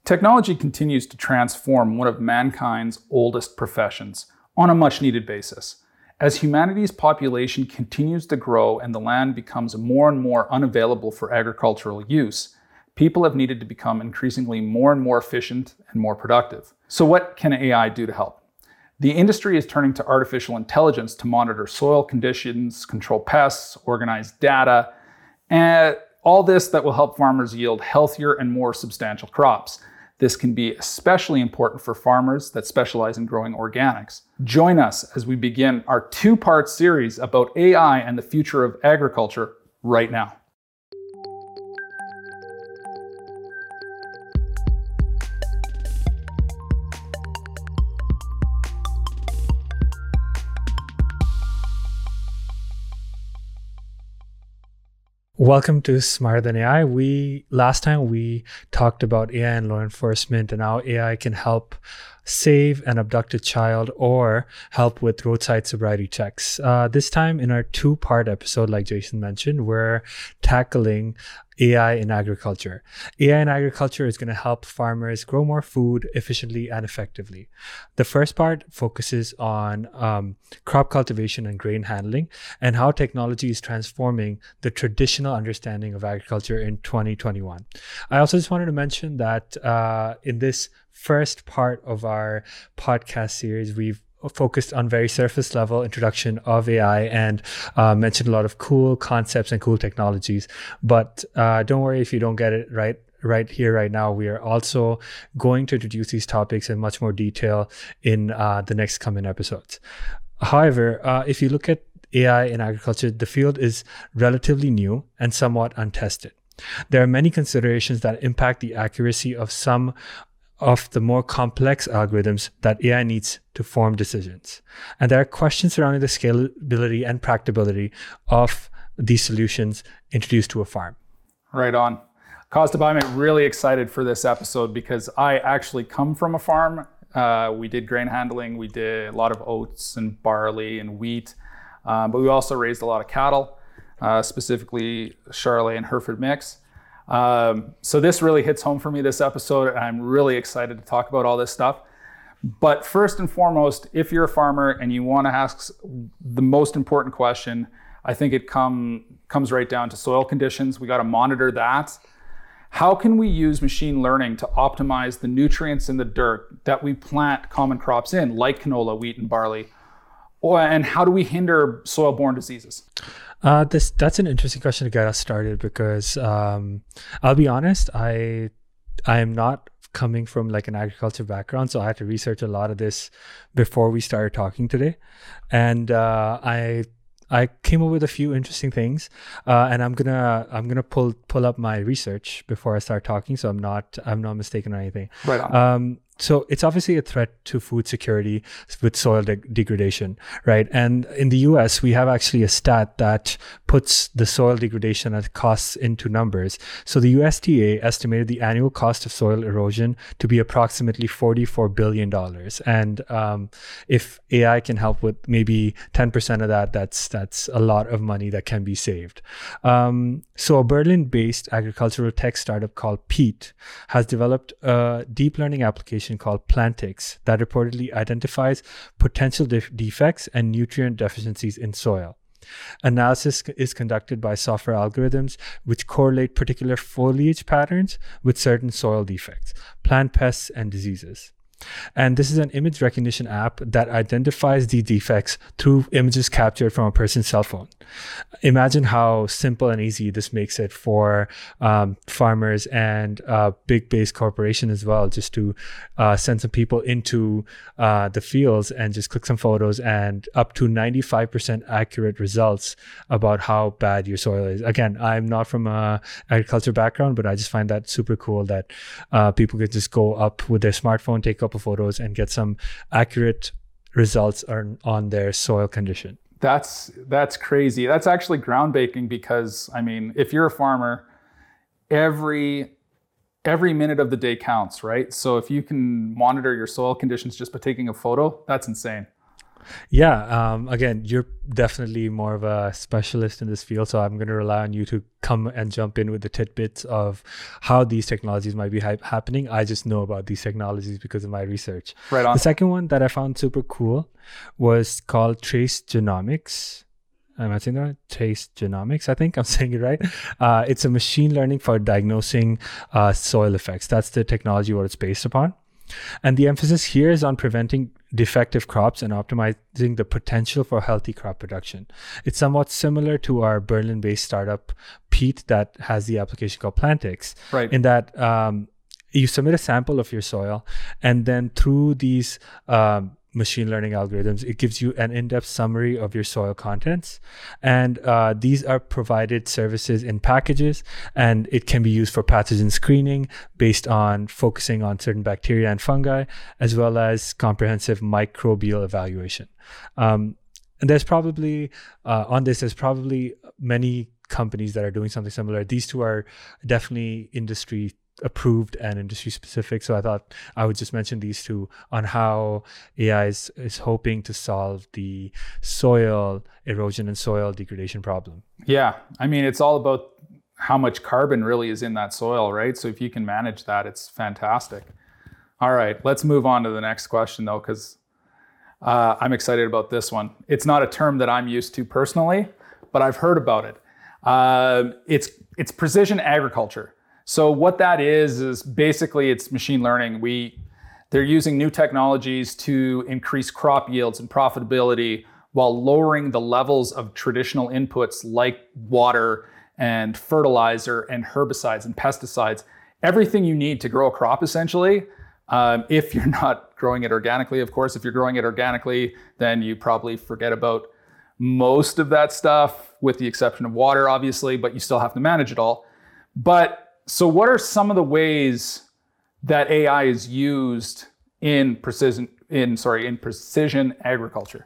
Technology continues to transform one of mankind's oldest professions on a much-needed basis. As humanity's population continues to grow and the land becomes more and more unavailable for agricultural use, people have needed to become increasingly more and more efficient and more productive. So what can AI do to help? The industry is turning to artificial intelligence to monitor soil conditions, control pests, organize data, and all this that will help farmers yield healthier and more substantial crops. This can be especially important for farmers that specialize in growing organics. Join us as we begin our two-part series about AI and the future of agriculture right now. Welcome to Smarter Than AI. Last time we talked about AI and law enforcement and how AI can help save an abducted child or help with roadside sobriety checks. This time in our two-part episode, like Jason mentioned, we're tackling AI in agriculture. AI in agriculture is going to help farmers grow more food efficiently and effectively. The first part focuses on crop cultivation and grain handling and how technology is transforming the traditional understanding of agriculture in 2021. I also just wanted to mention that in this first part of our podcast series, we've focused on very surface level introduction of AI and mentioned a lot of cool concepts and cool technologies. But don't worry if you don't get it right here, right now. We are also going to introduce these topics in much more detail in the next coming episodes. However, if you look at AI in agriculture, the field is relatively new and somewhat untested. There are many considerations that impact the accuracy of some of the more complex algorithms that AI needs to form decisions. And there are questions surrounding the scalability and practicability of these solutions introduced to a farm. Right on. Costabai, I'm really excited for this episode because I actually come from a farm. We did grain handling. We did a lot of oats and barley and wheat, but we also raised a lot of cattle, specifically Charolais and Hereford mix. So this really hits home for me this episode, and I'm really excited to talk about all this stuff. But first and foremost, if you're a farmer and you want to ask the most important question, I think it comes right down to soil conditions. We got to monitor that. How can we use machine learning to optimize the nutrients in the dirt that we plant common crops in, like canola, wheat, and barley? And how do we hinder soil-borne diseases? That's an interesting question to get us started because I'll be honest, I am not coming from like an agriculture background, so I had to research a lot of this before we started talking today, and I came up with a few interesting things, and I'm gonna pull up my research before I start talking, so I'm not mistaken or anything. Right on. So it's obviously a threat to food security with soil degradation, right? And in the US, we have actually a stat that puts the soil degradation and costs into numbers. So the USDA estimated the annual cost of soil erosion to be approximately $44 billion. And if AI can help with maybe 10% of that, that's a lot of money that can be saved. So a Berlin-based agricultural tech startup called Peat has developed a deep learning application called Plantix that reportedly identifies potential defects and nutrient deficiencies in soil. Analysis is conducted by software algorithms which correlate particular foliage patterns with certain soil defects, plant pests, and diseases. And this is an image recognition app that identifies the defects through images captured from a person's cell phone. Imagine how simple and easy this makes it for farmers and big base corporation as well, just to send some people into the fields and just click some photos and up to 95% accurate results about how bad your soil is. Again, I'm not from a agriculture background, but I just find that super cool that people could just go up with their smartphone, take a couple photos and get some accurate results on their soil condition. That's crazy. That's actually groundbreaking because, I mean, if you're a farmer, every minute of the day counts, right? So if you can monitor your soil conditions just by taking a photo, that's insane. Yeah. Again, you're definitely more of a specialist in this field, so I'm going to rely on you to come and jump in with the tidbits of how these technologies might be happening. I just know about these technologies because of my research. Right on. The second one that I found super cool was called Trace Genomics. Am I saying that right? Trace Genomics, I think I'm saying it right. It's a machine learning for diagnosing soil effects. That's the technology what it's based upon. And the emphasis here is on preventing defective crops and optimizing the potential for healthy crop production. It's somewhat similar to our Berlin-based startup, Peat, that has the application called Plantix. Right. In that you submit a sample of your soil, and then through these machine learning algorithms, it gives you an in-depth summary of your soil contents. And these are provided services in packages, and it can be used for pathogen screening based on focusing on certain bacteria and fungi, as well as comprehensive microbial evaluation. And there's probably, there's probably many companies that are doing something similar. These two are definitely industry approved and industry specific. So I thought I would just mention these two on how AI is hoping to solve the soil erosion and soil degradation problem. Yeah. I mean, it's all about how much carbon really is in that soil, right? So if you can manage that, it's fantastic. All right, let's move on to the next question though, because I'm excited about this one. It's not a term that I'm used to personally, but I've heard about it. It's precision agriculture. So what that is basically it's machine learning. They're using new technologies to increase crop yields and profitability while lowering the levels of traditional inputs like water and fertilizer and herbicides and pesticides. Everything you need to grow a crop, essentially. If you're not growing it organically, of course. If you're growing it organically, then you probably forget about most of that stuff, with the exception of water, obviously, but you still have to manage it all. So what are some of the ways that AI is used in precision agriculture?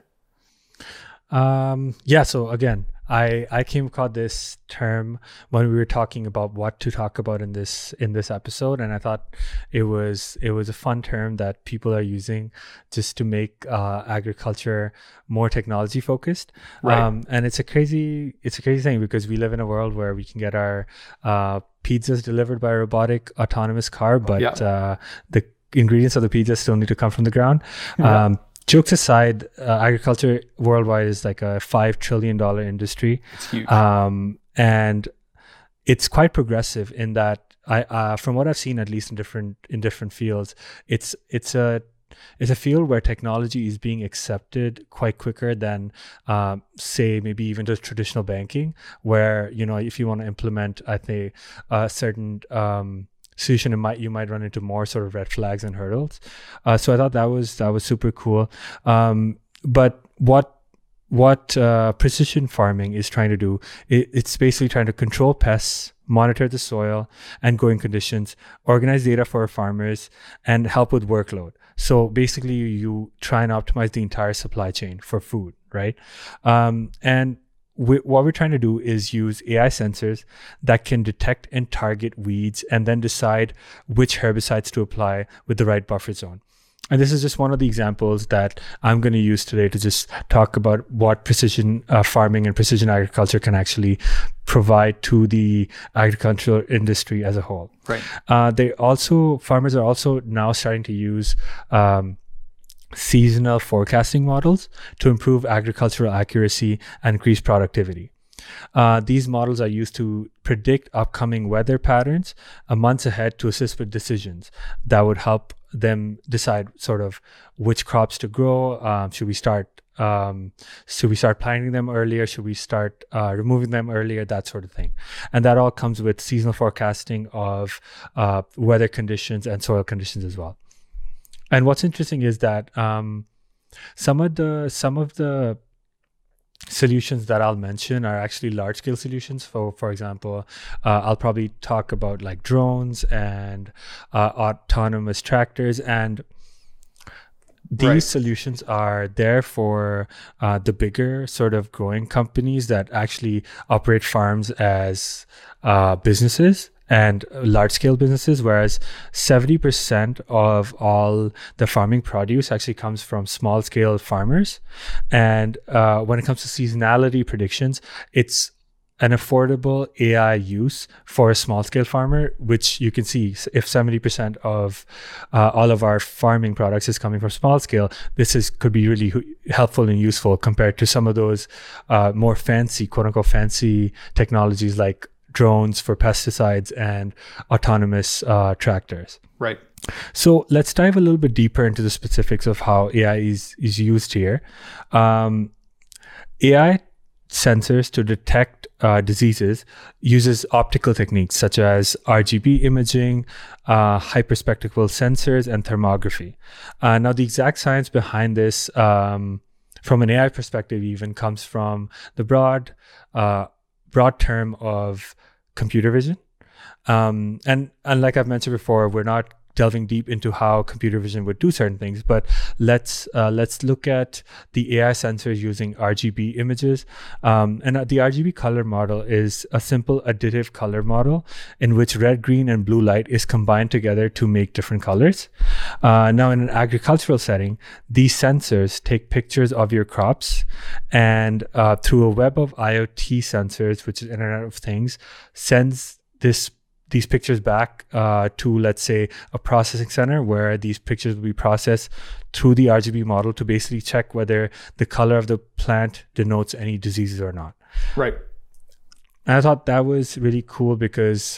So again, I came across this term when we were talking about what to talk about in this episode, and I thought it was a fun term that people are using just to make agriculture more technology focused. Right. And it's a crazy thing because we live in a world where we can get our pizzas delivered by a robotic autonomous car, but the ingredients of the pizza still need to come from the ground. Yeah. Jokes aside, agriculture worldwide is like a $5 trillion industry. It's huge. And it's quite progressive in that from what I've seen, at least in different fields, it's a field where technology is being accepted quite quicker than, say, maybe even just traditional banking, where, if you want to implement, I think, a certain solution, you might run into more sort of red flags and hurdles. So I thought that was super cool. But what precision farming is trying to do, it's basically trying to control pests, monitor the soil and growing conditions, organize data for farmers, and help with workload. So basically, you try and optimize the entire supply chain for food, right? And what we're trying to do is use AI sensors that can detect and target weeds and then decide which herbicides to apply with the right buffer zone. And this is just one of the examples that I'm going to use today to just talk about what precision farming and precision agriculture can actually provide to the agricultural industry as a whole. Right. Farmers are also now starting to use seasonal forecasting models to improve agricultural accuracy and increase productivity. These models are used to predict upcoming weather patterns months ahead to assist with decisions that would help them decide sort of which crops to grow. Should we start planting them earlier? Should we start removing them earlier? That sort of thing. And that all comes with seasonal forecasting of weather conditions and soil conditions as well. And what's interesting is that some of the solutions that I'll mention are actually large scale solutions. For example, I'll probably talk about like drones and autonomous tractors, and these solutions are there for the bigger sort of growing companies that actually operate farms as businesses. and large scale businesses, whereas 70% of all the farming produce actually comes from small scale farmers. And when it comes to seasonality predictions, it's an affordable AI use for a small scale farmer, which you can see if 70% of all of our farming products is coming from small scale, could be really helpful and useful compared to some of those more fancy, quote unquote, fancy technologies like drones for pesticides and autonomous tractors. Right. So let's dive a little bit deeper into the specifics of how AI is used here. AI sensors to detect diseases uses optical techniques such as RGB imaging, hyperspectral sensors, and thermography. Now, the exact science behind this, from an AI perspective, even comes from the broad term of computer vision. And like I've mentioned before, we're not delving deep into how computer vision would do certain things, but let's look at the AI sensors using RGB images. And the RGB color model is a simple additive color model in which red, green, and blue light is combined together to make different colors. Now, in an agricultural setting, these sensors take pictures of your crops and through a web of IoT sensors, which is Internet of Things, sends these pictures back to, let's say, a processing center where these pictures will be processed through the RGB model to basically check whether the color of the plant denotes any diseases or not. Right. And I thought that was really cool because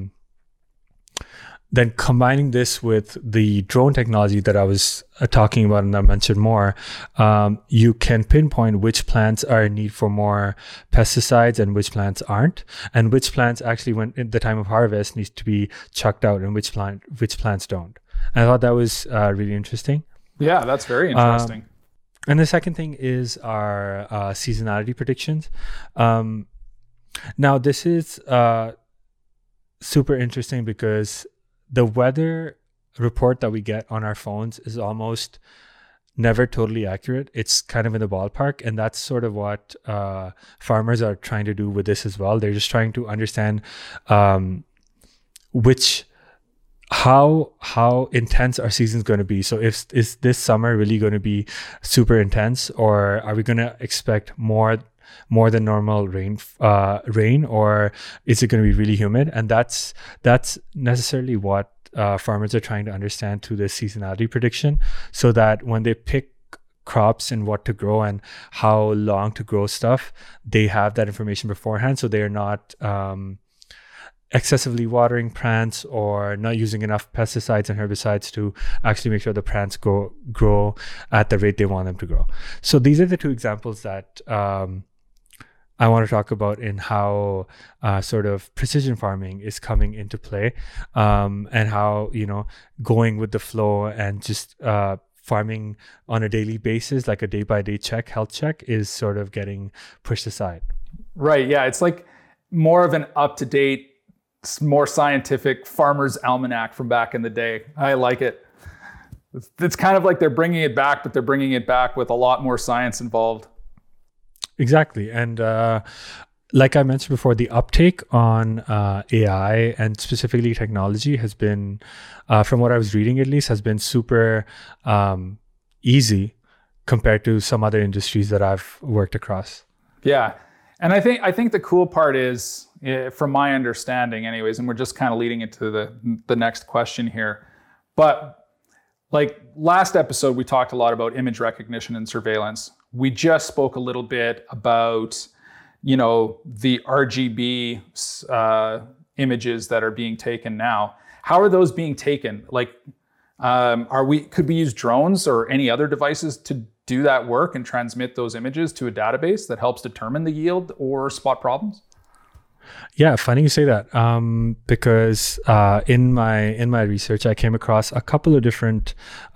then combining this with the drone technology that I was talking about and I mentioned more, you can pinpoint which plants are in need for more pesticides and which plants aren't, and which plants actually, when at the time of harvest, needs to be chucked out and which plants don't. And I thought that was really interesting. Yeah, that's very interesting. And the second thing is our seasonality predictions. Now, this is super interesting because the weather report that we get on our phones is almost never totally accurate. It's kind of in the ballpark, and that's sort of what farmers are trying to do with this as well. They're just trying to understand how intense our season is going to be. So is this summer really going to be super intense, or are we going to expect more than normal rain, or is it going to be really humid? And that's necessarily what farmers are trying to understand through this seasonality prediction, so that when they pick crops and what to grow and how long to grow stuff, they have that information beforehand, so they are not excessively watering plants or not using enough pesticides and herbicides to actually make sure the plants grow at the rate they want them to grow. So these are the two examples that I want to talk about in how sort of precision farming is coming into play, and how, going with the flow and just farming on a daily basis, like a day-by-day health check, is sort of getting pushed aside. Right. Yeah. It's like more of an up-to-date, more scientific farmer's almanac from back in the day. I like it. It's kind of like they're bringing it back, but they're bringing it back with a lot more science involved. Exactly. And like I mentioned before, the uptake on AI and specifically technology has been, from what I was reading at least, has been super easy compared to some other industries that I've worked across. Yeah. And I think the cool part is, from my understanding anyways, and we're just kind of leading into the next question here, but like last episode, we talked a lot about image recognition and surveillance. We just spoke a little bit about, the RGB images that are being taken now. How are those being taken? Like, could we use drones or any other devices to do that work and transmit those images to a database that helps determine the yield or spot problems? Yeah, funny you say that, because in my research, I came across a couple of different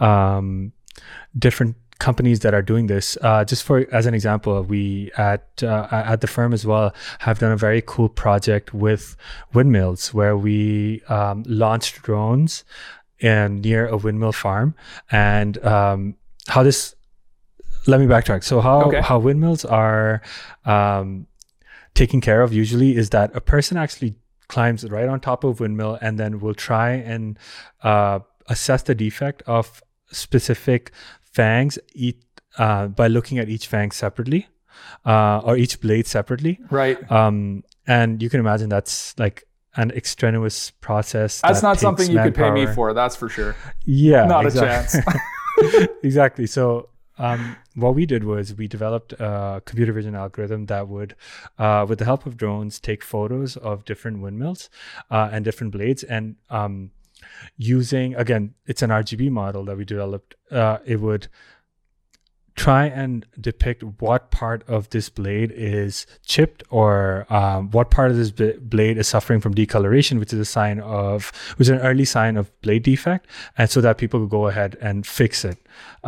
companies that are doing this. Just as an example, we at the firm as well have done a very cool project with windmills where we launched drones near a windmill farm. And let me backtrack. So how windmills are taken care of usually is that a person actually climbs right on top of windmill and then will try and assess the defect of specific fangs by looking at each fang separately or each blade separately. Right. And you can imagine that's like an extraneous process. That's not something you could pay me for, that's for sure. Yeah. Not a chance. Exactly. So what we did was we developed a computer vision algorithm that would, with the help of drones, take photos of different windmills and different blades, and using, again, it's an RGB model that we developed. It would try and depict what part of this blade is chipped, or what part of this blade is suffering from decoloration, which is an early sign of blade defect, and so that people could go ahead and fix it.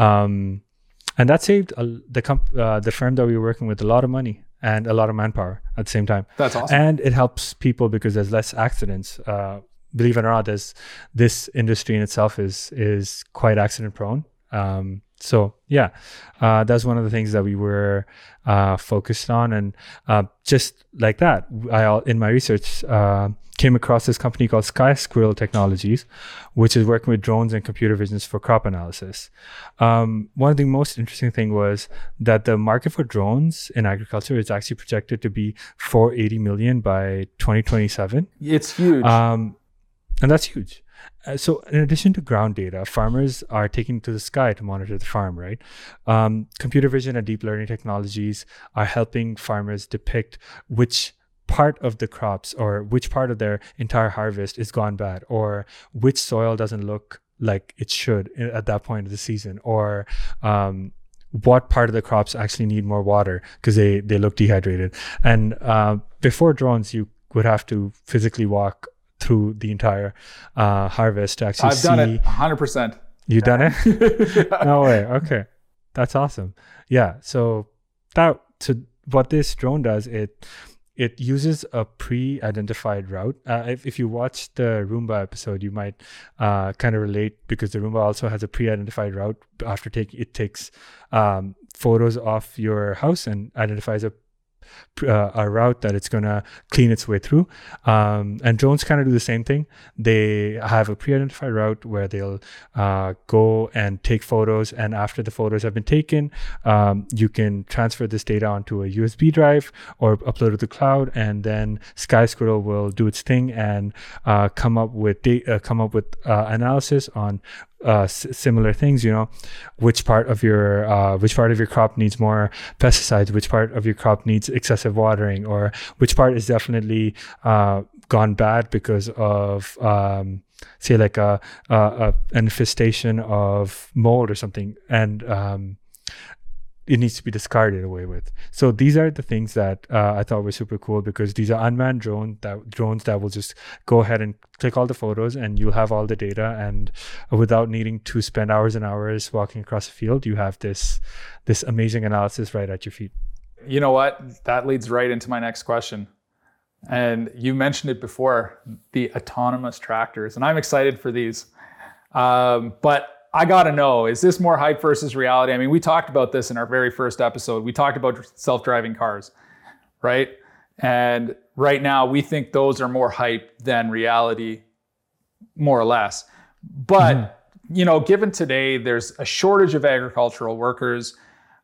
And that saved the firm that we were working with a lot of money and a lot of manpower at the same time. That's awesome. And it helps people because there's less accidents. Believe it or not, this industry in itself is quite accident prone. So yeah, that's one of the things that we were focused on. And just like that, I in my research came across this company called Sky Squirrel Technologies, which is working with drones and computer visions for crop analysis. One of the most interesting thing was that the market for drones in agriculture is actually projected to be $480 million by 2027. It's huge. And that's huge. So in addition to ground data, farmers are taking to the sky to monitor the farm, right? Computer vision and deep learning technologies are helping farmers depict which part of the crops or which part of their entire harvest is gone bad, or which soil doesn't look like it should at that point of the season, or what part of the crops actually need more water because they look dehydrated. And before drones, you would have to physically walk through the entire harvest to actually see. I've done it 100%. You've done it? No way. Okay. That's awesome. Yeah. So what this drone does, it uses a pre-identified route. If you watch the Roomba episode, you might kind of relate, because the Roomba also has a pre-identified route. After it takes photos of your house and identifies a route that it's going to clean its way through. And drones kind of do the same thing. They have a pre-identified route where they'll go and take photos, and after the photos have been taken, you can transfer this data onto a USB drive or upload it to the cloud, and then Sky Squirrel will do its thing and come up with analysis on similar things, which part of your crop needs more pesticides, which part of your crop needs excessive watering, or which part is definitely gone bad because of say like a infestation of mold or something, and it needs to be discarded away with. So these are the things that I thought were super cool, because these are unmanned drones that will just go ahead and click all the photos, and you'll have all the data, and without needing to spend hours and hours walking across the field, you have this amazing analysis right at your feet. You know what? That leads right into my next question. And you mentioned it before, the autonomous tractors, and I'm excited for these. But I got to know, is this more hype versus reality? I mean, we talked about this in our very first episode. We talked about self-driving cars, right? And right now we think those are more hype than reality, more or less. But, given today, there's a shortage of agricultural workers.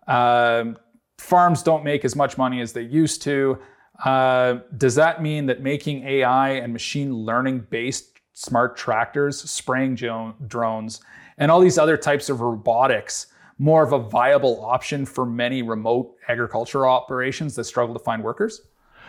Farms don't make as much money as they used to. Does that mean that making AI and machine learning based smart tractors, spraying drones, and all these other types of robotics more of a viable option for many remote agricultural operations that struggle to find workers?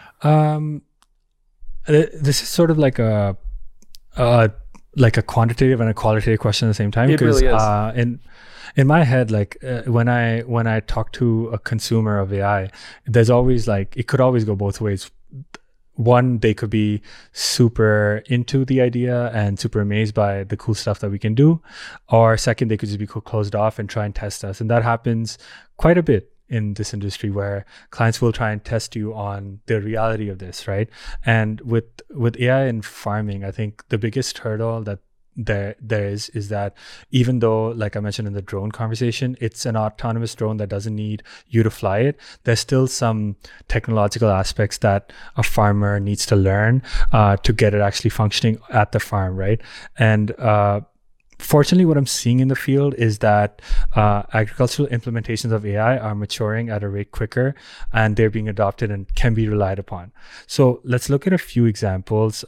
This is sort of like a quantitative and a qualitative question at the same time. It really is. In my head, when I talk to a consumer of AI, there's always it could always go both ways. One, they could be super into the idea and super amazed by the cool stuff that we can do. Or second, they could just be closed off and try and test us. And that happens quite a bit in this industry, where clients will try and test you on the reality of this, right? And with AI and farming, I think the biggest hurdle that there is that even though, like I mentioned in the drone conversation, it's an autonomous drone that doesn't need you to fly it, there's still some technological aspects that a farmer needs to learn to get it actually functioning at the farm, right? And fortunately, what I'm seeing in the field is that agricultural implementations of AI are maturing at a rate quicker, and they're being adopted and can be relied upon. So let's look at a few examples.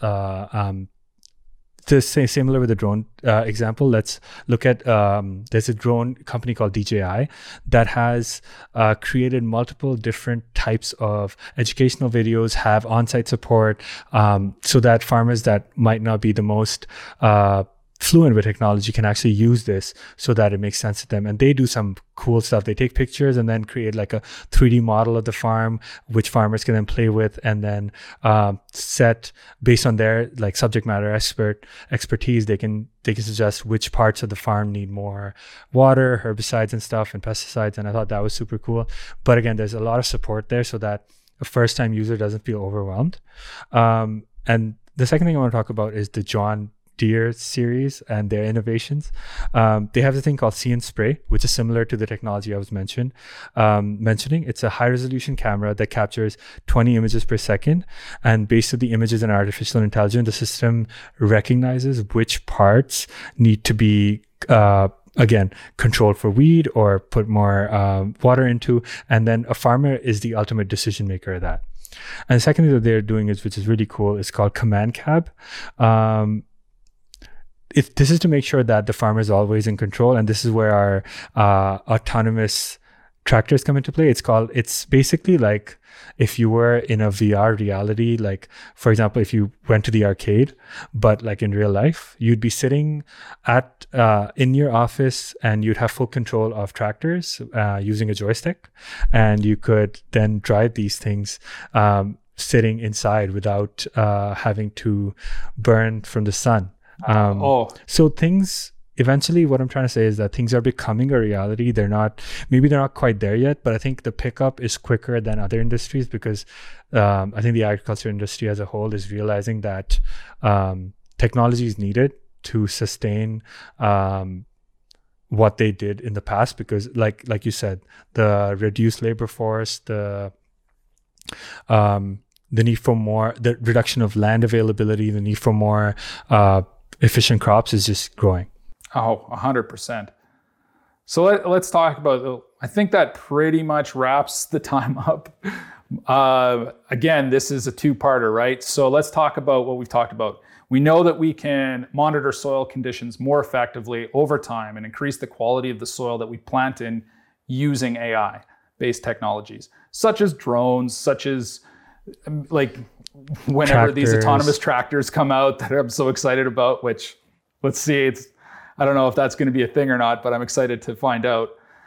To say similar with the drone example, let's look at there's a drone company called DJI that has created multiple different types of educational videos, have on-site support, so that farmers that might not be the most fluent with technology can actually use this so that it makes sense to them. And they do some cool stuff. They take pictures and then create like a 3D model of the farm, which farmers can then play with, and then set based on their like subject matter expertise. They can suggest which parts of the farm need more water, herbicides and stuff, and pesticides. And I thought that was super cool. But again, there's a lot of support there so that a first-time user doesn't feel overwhelmed. And the second thing I want to talk about is the John Deere series and their innovations. They have a thing called See and Spray, which is similar to the technology I was mentioning. It's a high resolution camera that captures 20 images per second, and based on the images and artificial intelligence, the system recognizes which parts need to be again, controlled for weed or put more water into, and then a farmer is the ultimate decision maker of that. And the second thing that they're doing which is really cool, is called Command Cab. This is to make sure that the farmer is always in control, and this is where our autonomous tractors come into play. It's basically like if you were in a VR reality, like for example, if you went to the arcade, but like in real life, you'd be sitting at in your office and you'd have full control of tractors using a joystick, and you could then drive these things sitting inside without having to burn from the sun. So things eventually, what I'm trying to say is that things are becoming a reality. Maybe they're not quite there yet, but I think the pickup is quicker than other industries because I think the agriculture industry as a whole is realizing that technology is needed to sustain what they did in the past, because like you said, the reduced labor force, the need for more, the reduction of land availability, the need for more efficient crops is just growing. 100%. So let's talk about, I think that pretty much wraps the time up. Again, this is a two-parter, right? So let's talk about what we've talked about. We know that we can monitor soil conditions more effectively over time and increase the quality of the soil that we plant in using AI-based technologies, such as drones, such as like whenever these autonomous tractors come out that I'm so excited about, which let's see, I don't know if that's going to be a thing or not, but I'm excited to find out.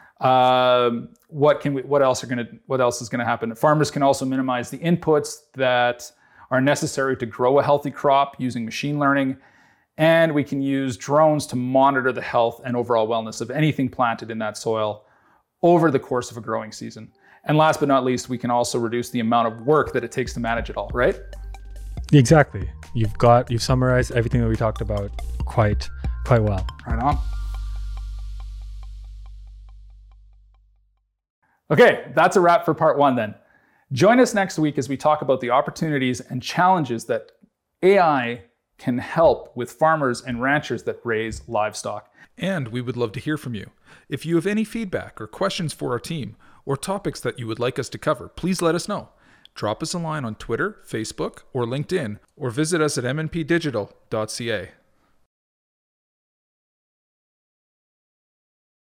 What else is going to happen? Farmers can also minimize the inputs that are necessary to grow a healthy crop using machine learning, and we can use drones to monitor the health and overall wellness of anything planted in that soil over the course of a growing season. And last but not least, we can also reduce the amount of work that it takes to manage it all, right? Exactly. You've summarized everything that we talked about quite well. Right on. Okay, that's a wrap for part one then. Join us next week as we talk about the opportunities and challenges that AI can help with farmers and ranchers that raise livestock. And we would love to hear from you. If you have any feedback or questions for our team, or topics that you would like us to cover, please let us know. Drop us a line on Twitter, Facebook, or LinkedIn, or visit us at mnpdigital.ca.